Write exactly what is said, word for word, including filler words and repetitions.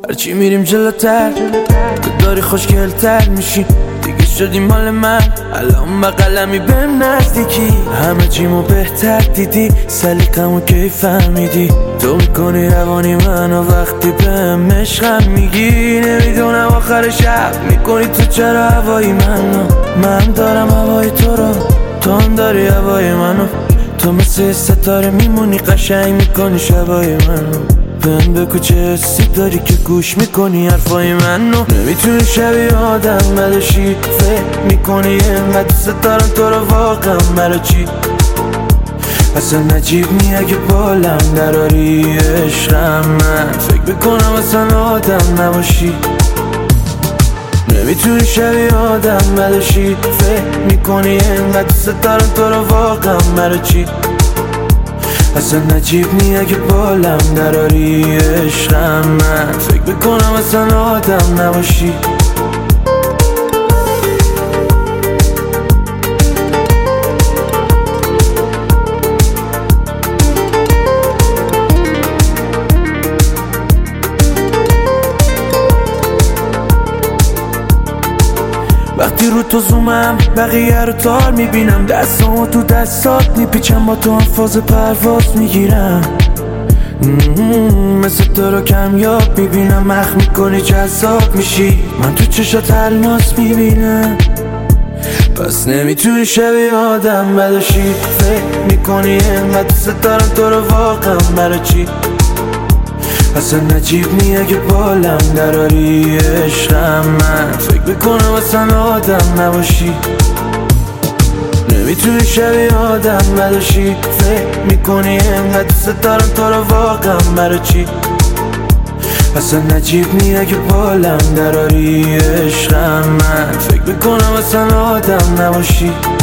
هرچی میریم جلوتر تو داری خوشگلتر میشی، دیگه شدی مال من، الان با قلمی بهم نزدیکی، همه چیمو بهتر دیدی، سلیقمو کی فهمیدی، تو میکنی روانی منو وقتی بهم عشقم میگی، نمیدونم آخر شب میکنی تو چرا هوای منو، من دارم هوای تو رو، تو هم داری هوای منو، تو مثل ستاره میمونی قشنگ میکنی شبای منو، بهم بگو چه حسی داری که گوش میکنی حرفای منو، نمیتونی شبیه آدم بلشی، فکر میکنی اینقدر دوست دارم تو رو واقعا برا چی، اصلا نجیب نی اگه بالم دراری عشقم، من فکر بکنم اصلا آدم نباشی، نمیتونی شبیه آدم بلشی، فکر میکنی اینقدر دوست دارم تو رو واقعا برا چی، اصلا نجیب نی اگه بالم دراری عشقم، من فکر بکنم اصلا آدم نباشی. وقتی رو تو زومم بقیه رو تار میبینم، دستامو تو دستات میپیچم، با تو هم فاز پرواز میگیرم، مثل تو رو کمیاب میبینم، مخ میکنی جذاب میشی، من تو چشات الماس میبینم، پس نمیتونی شبیه آدم بلشی، فکر میکنی اینقدر دوست دارم تو رو واقعا برا چی، اصلا نجیب نی اگه بالم دراری عشقم، من فکر بکنم اصلا آدم نباشی، نمیتونی شبیه آدم بلشی، فکر میکنی اینقدر دوست دارم تو رو واقعا برا چی، اصلا نجیب نی اگه بالم دراری عشقم، من فکر بکنم اصلا آدم نباشی.